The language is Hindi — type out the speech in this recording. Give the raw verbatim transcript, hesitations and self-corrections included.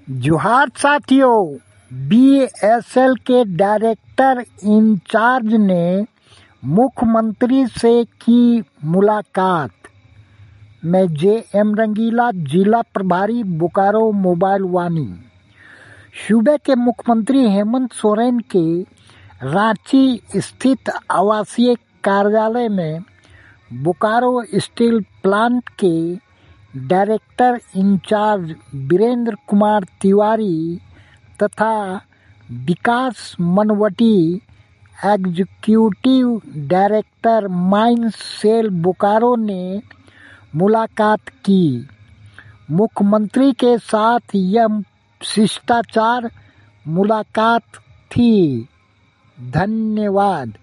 जोहार साथियों, बी एस एल के डायरेक्टर इंचार्ज ने मुख्यमंत्री से की मुलाकात। मैं जे एम रंगीला, जिला प्रभारी बोकारो मोबाइल वानी। सूबे के मुख्यमंत्री हेमंत सोरेन के रांची स्थित आवासीय कार्यालय में बोकारो स्टील प्लांट के डायरेक्टर इंचार्ज वीरेंद्र कुमार तिवारी तथा Vikas Manwati executive director mines SAIL Bokaro ने मुलाकात की। मुख्यमंत्री के साथ यह शिष्टाचार मुलाकात थी। धन्यवाद।